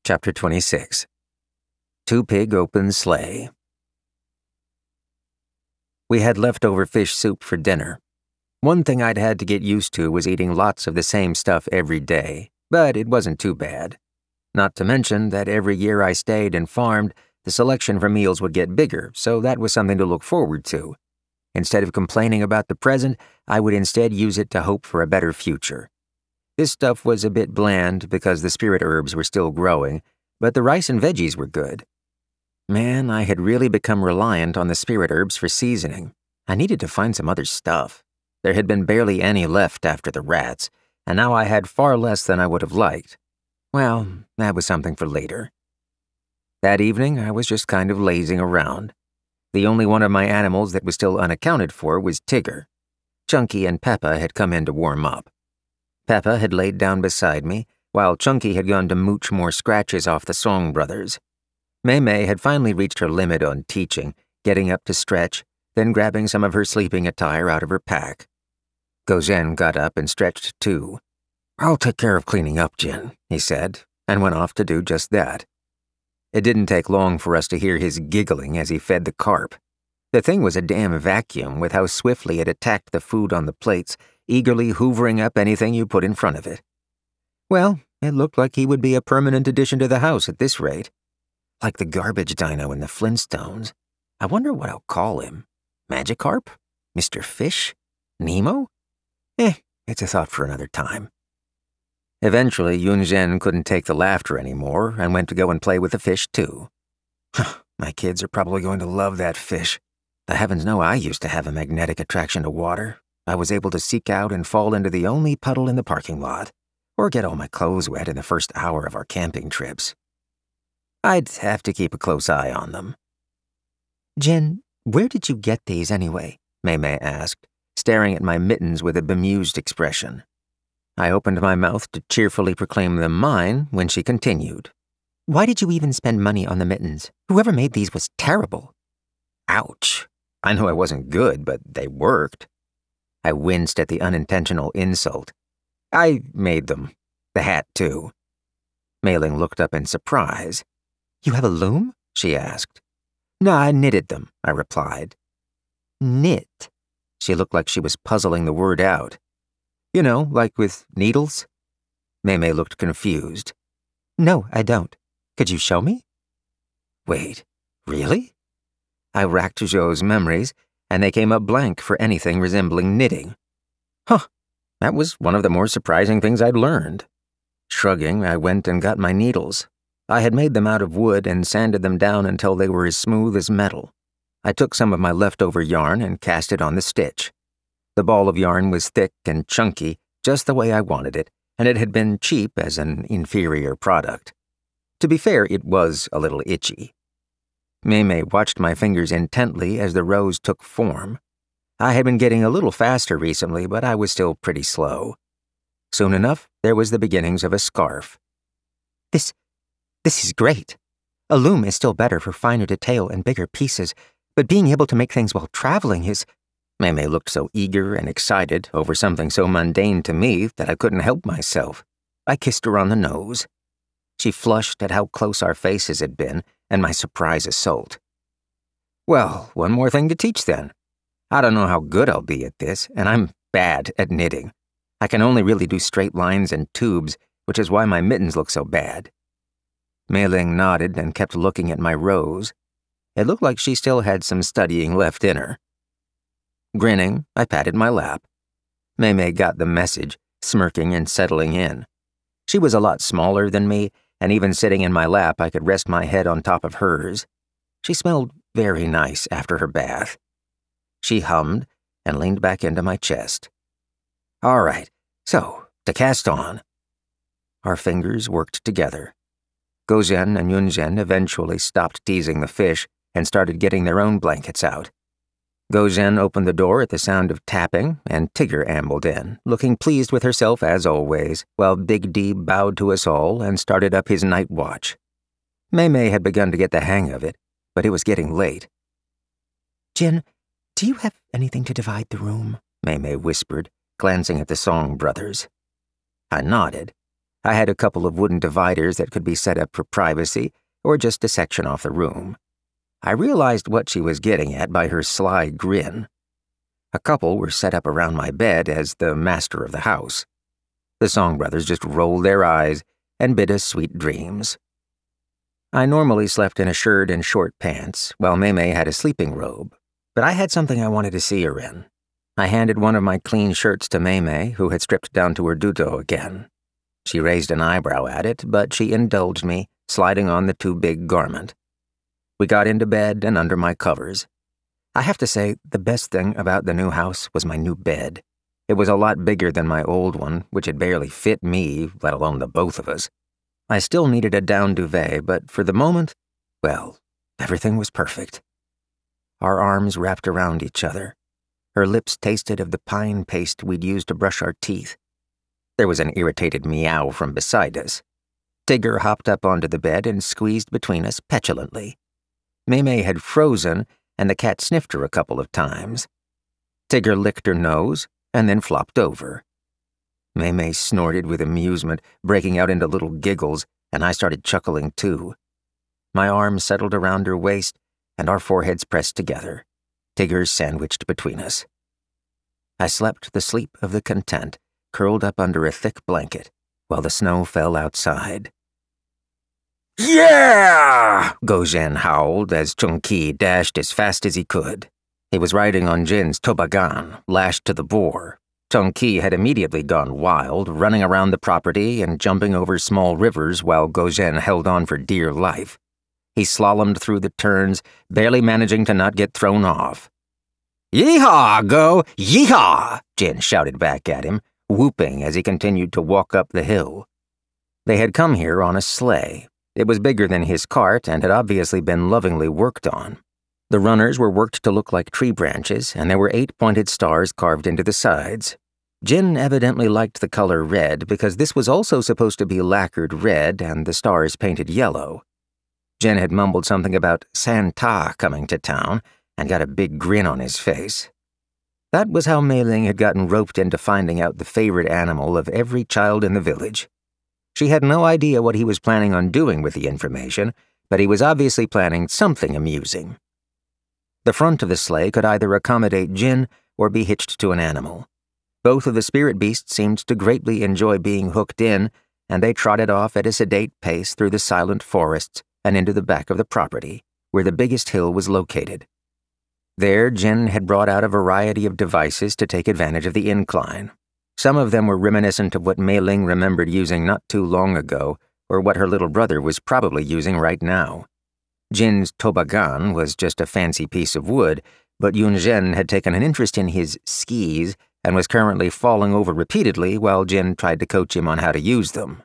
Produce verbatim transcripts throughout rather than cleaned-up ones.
Chapter twenty-six. Two-Pig Open Sleigh. We had leftover fish soup for dinner. One thing I'd had to get used to was eating lots of the same stuff every day, but it wasn't too bad. Not to mention that every year I stayed and farmed, the selection for meals would get bigger, so that was something to look forward to. Instead of complaining about the present, I would instead use it to hope for a better future. This stuff was a bit bland because the spirit herbs were still growing, but the rice and veggies were good. Man, I had really become reliant on the spirit herbs for seasoning. I needed to find some other stuff. There had been barely any left after the rats, and now I had far less than I would have liked. Well, that was something for later. That evening, I was just kind of lazing around. The only one of my animals that was still unaccounted for was Tigger. Chunky and Peppa had come in to warm up. Peppa had laid down beside me, while Chunky had gone to mooch more scratches off the Song brothers. Maymay had finally reached her limit on teaching, getting up to stretch, then grabbing some of her sleeping attire out of her pack. Gozen got up and stretched too. "I'll take care of cleaning up, Jin," he said, and went off to do just that. It didn't take long for us to hear his giggling as he fed the carp. The thing was a damn vacuum with how swiftly it attacked the food on the plates, eagerly hoovering up anything you put in front of it. Well, it looked like he would be a permanent addition to the house at this rate. Like the garbage dino in the Flintstones. I wonder what I'll call him. Magikarp? Mister Fish? Nemo? Eh, it's a thought for another time. Eventually, Yunzhen couldn't take the laughter anymore and went to go and play with the fish too. My kids are probably going to love that fish. The heavens know I used to have a magnetic attraction to water. I was able to seek out and fall into the only puddle in the parking lot, or get all my clothes wet in the first hour of our camping trips. I'd have to keep a close eye on them. "Jen, where did you get these anyway?" Maymay asked, staring at my mittens with a bemused expression. I opened my mouth to cheerfully proclaim them mine when she continued. "Why did you even spend money on the mittens? Whoever made these was terrible." Ouch. I knew I wasn't good, but they worked. I winced at the unintentional insult. I made them. The hat, too. Mei Ling looked up in surprise. "You have a loom?" she asked. "No, I knitted them," I replied. "Knit?" She looked like she was puzzling the word out. "You know, like with needles?" Maymay looked confused. "No, I don't. Could you show me?" Wait, really? I racked Zhou's memories, and they came up blank for anything resembling knitting. Huh, that was one of the more surprising things I'd learned. Shrugging, I went and got my needles. I had made them out of wood and sanded them down until they were as smooth as metal. I took some of my leftover yarn and cast it on the stitch. The ball of yarn was thick and chunky, just the way I wanted it, and it had been cheap as an inferior product. To be fair, it was a little itchy. Maymay watched my fingers intently as the rows took form. I had been getting a little faster recently, but I was still pretty slow. Soon enough, there was the beginnings of a scarf. This, this is great. A loom is still better for finer detail and bigger pieces, but being able to make things while traveling is... Maymay looked so eager and excited over something so mundane to me that I couldn't help myself. I kissed her on the nose. She flushed at how close our faces had been and my surprise assault. Well, one more thing to teach then. I don't know how good I'll be at this, and I'm bad at knitting. I can only really do straight lines and tubes, which is why my mittens look so bad. Mei Ling nodded and kept looking at my rows. It looked like she still had some studying left in her. Grinning, I patted my lap. Maymay got the message, smirking and settling in. She was a lot smaller than me, and even sitting in my lap, I could rest my head on top of hers. She smelled very nice after her bath. She hummed and leaned back into my chest. All right, so, to cast on. Our fingers worked together. Gozen and Yunzhen eventually stopped teasing the fish and started getting their own blankets out. Gozen opened the door at the sound of tapping, and Tigger ambled in, looking pleased with herself as always, while Big D bowed to us all and started up his night watch. Maymay had begun to get the hang of it, but it was getting late. "Jin, do you have anything to divide the room?" Maymay whispered, glancing at the Song brothers. I nodded. I had a couple of wooden dividers that could be set up for privacy or just to section off the room. I realized what she was getting at by her sly grin. A couple were set up around my bed as the master of the house. The Song brothers just rolled their eyes and bid us sweet dreams. I normally slept in a shirt and short pants, while Maymay had a sleeping robe, but I had something I wanted to see her in. I handed one of my clean shirts to Maymay, who had stripped down to her duto again. She raised an eyebrow at it, but she indulged me, sliding on the too big garment. We got into bed and under my covers. I have to say, the best thing about the new house was my new bed. It was a lot bigger than my old one, which had barely fit me, let alone the both of us. I still needed a down duvet, but for the moment, well, everything was perfect. Our arms wrapped around each other. Her lips tasted of the pine paste we'd used to brush our teeth. There was an irritated meow from beside us. Tigger hopped up onto the bed and squeezed between us petulantly. Maymay had frozen, and the cat sniffed her a couple of times. Tigger licked her nose, and then flopped over. Maymay snorted with amusement, breaking out into little giggles, and I started chuckling too. My arms settled around her waist, and our foreheads pressed together. Tigger sandwiched between us. I slept the sleep of the content, curled up under a thick blanket, while the snow fell outside. "Yeah!" Gojin howled as Chunki dashed as fast as he could. He was riding on Jin's toboggan, lashed to the boar. Chunki had immediately gone wild, running around the property and jumping over small rivers while Gojin held on for dear life. He slalomed through the turns, barely managing to not get thrown off. "Yeehaw, Go! Yeehaw!" Jin shouted back at him, whooping as he continued to walk up the hill. They had come here on a sleigh. It was bigger than his cart and had obviously been lovingly worked on. The runners were worked to look like tree branches, and there were eight pointed stars carved into the sides. Jin evidently liked the color red because this was also supposed to be lacquered red and the stars painted yellow. Jin had mumbled something about Santa coming to town and got a big grin on his face. That was how Mei Ling had gotten roped into finding out the favorite animal of every child in the village. She had no idea what he was planning on doing with the information, but he was obviously planning something amusing. The front of the sleigh could either accommodate Jin or be hitched to an animal. Both of the spirit beasts seemed to greatly enjoy being hooked in, and they trotted off at a sedate pace through the silent forests and into the back of the property, where the biggest hill was located. There, Jin had brought out a variety of devices to take advantage of the incline. Some of them were reminiscent of what Mei Ling remembered using not too long ago, or what her little brother was probably using right now. Jin's toboggan was just a fancy piece of wood, but Yunzhen had taken an interest in his skis and was currently falling over repeatedly while Jin tried to coach him on how to use them.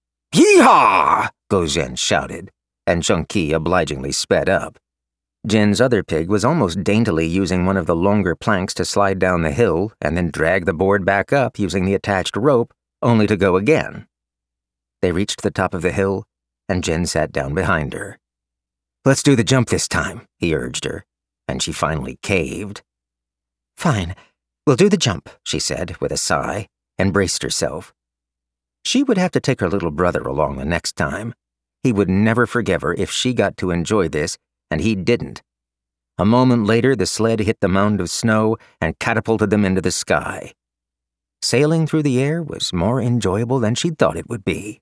"Yeehaw!" Gojin shouted, and Chunki obligingly sped up. Jin's other pig was almost daintily using one of the longer planks to slide down the hill and then drag the board back up using the attached rope, only to go again. They reached the top of the hill, and Jin sat down behind her. "Let's do the jump this time," he urged her, and she finally caved. "Fine, we'll do the jump," she said with a sigh, and braced herself. She would have to take her little brother along the next time. He would never forgive her if she got to enjoy this, and he didn't. A moment later, the sled hit the mound of snow and catapulted them into the sky. Sailing through the air was more enjoyable than she'd thought it would be.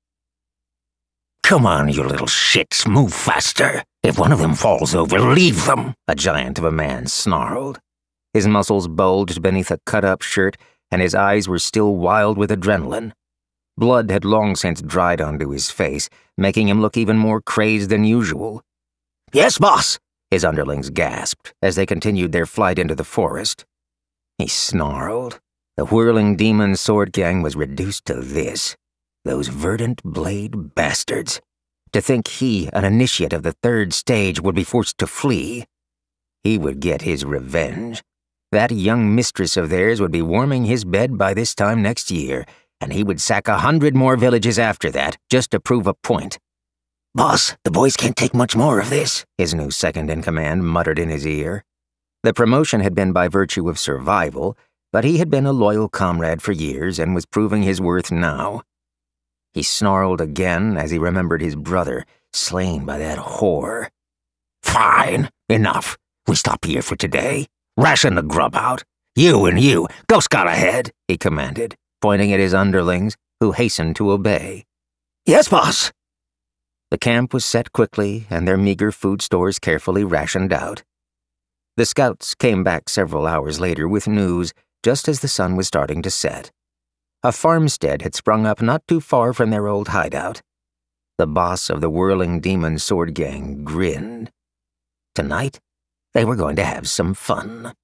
"Come on, you little shits, move faster. If one of them falls over, leave them," a giant of a man snarled. His muscles bulged beneath a cut-up shirt, and his eyes were still wild with adrenaline. Blood had long since dried onto his face, making him look even more crazed than usual. "Yes, boss," his underlings gasped as they continued their flight into the forest. He snarled. The whirling demon sword gang was reduced to this. Those verdant blade bastards. To think he, an initiate of the third stage, would be forced to flee. He would get his revenge. That young mistress of theirs would be warming his bed by this time next year, and he would sack a hundred more villages after that, just to prove a point. "Boss, the boys can't take much more of this," his new second-in-command muttered in his ear. The promotion had been by virtue of survival, but he had been a loyal comrade for years and was proving his worth now. He snarled again as he remembered his brother, slain by that whore. "Fine, enough. We stop here for today. Ration the grub out. You and you, go scout ahead," he commanded, pointing at his underlings, who hastened to obey. "Yes, boss." The camp was set quickly and their meager food stores carefully rationed out. The scouts came back several hours later with news just as the sun was starting to set. A farmstead had sprung up not too far from their old hideout. The boss of the Whirling Demon sword gang grinned. Tonight, they were going to have some fun.